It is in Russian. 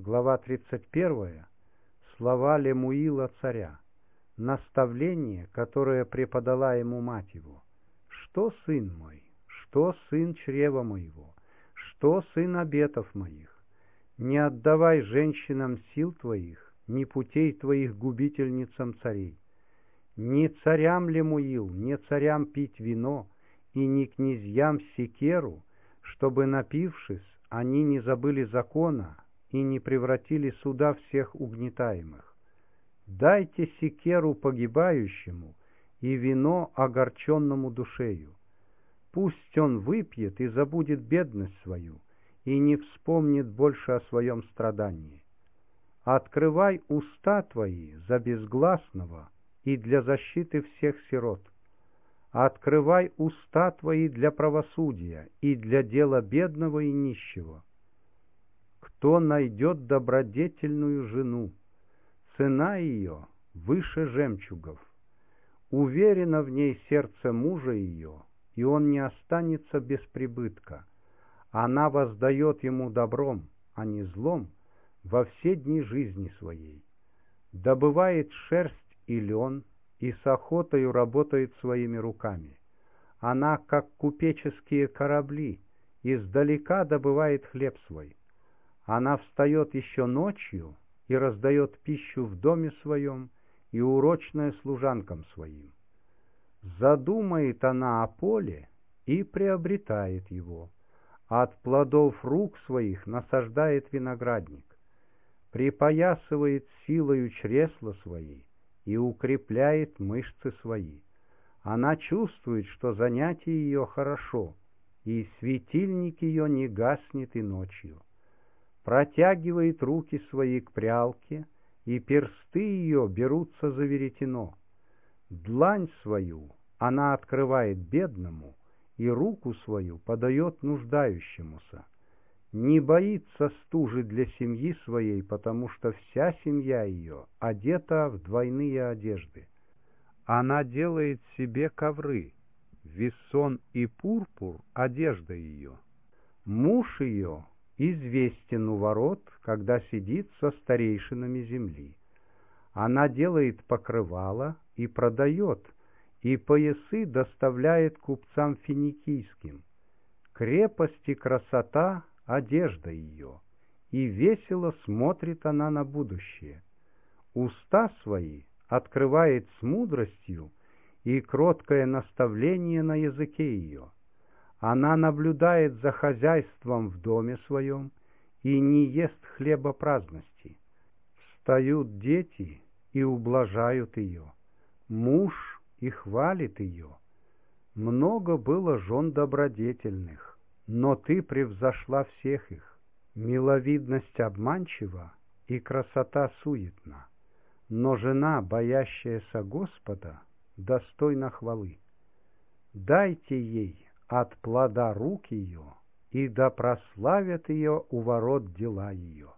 глава 31, слова Лемуила царя, наставление, которое преподала ему мать его. «Что, сын мой, что, сын чрева моего, что, сын обетов моих? Не отдавай женщинам сил твоих, ни путей твоих губительницам царей. Не царям Лемуил, не царям пить вино, и не князьям секеру, чтобы, напившись, они не забыли закона и не превратили суда всех угнетаемых. Дайте секеру погибающему и вино огорченному душею. Пусть он выпьет и забудет бедность свою, и не вспомнит больше о своем страдании. Открывай уста твои за безгласного и для защиты всех сирот. Открывай уста твои для правосудия и для дела бедного и нищего. Кто найдет добродетельную жену, цена ее выше жемчугов. Уверено в ней сердце мужа ее, и он не останется без прибытка. Она воздает ему добром, а не злом, во все дни жизни своей. Добывает шерсть и лен, и с охотою работает своими руками. Она, как купеческие корабли, издалека добывает хлеб свой. Она встает еще ночью и раздает пищу в доме своем и урочное служанкам своим. Задумает она о поле и приобретает его. От плодов рук своих насаждает виноградник, припоясывает силою чресла свои и укрепляет мышцы свои. Она чувствует, что занятие ее хорошо, и светильник ее не гаснет и ночью. Протягивает руки свои к прялке, и персты ее берутся за веретено. Длань свою она открывает бедному, и руку свою подает нуждающемуся. Не боится стужи для семьи своей, потому что вся семья ее одета в двойные одежды. Она делает себе ковры, вессон и пурпур — одежда ее. Муж ее известен у ворот, когда сидит со старейшинами земли. Она делает покрывало и продает, и поясы доставляет купцам финикийским. Крепость и красота — одежда ее, и весело смотрит она на будущее. Уста свои открывает с мудростью, и кроткое наставление на языке ее. Она наблюдает за хозяйством в доме своем и не ест хлеба праздности. Встают дети и ублажают ее, муж и хвалит ее. Много было жен добродетельных, но ты превзошла всех их. Миловидность обманчива и красота суетна, но жена, боящаяся Господа, достойна хвалы. Дайте ей от плода рук ее, и да прославят ее у ворот дела ее.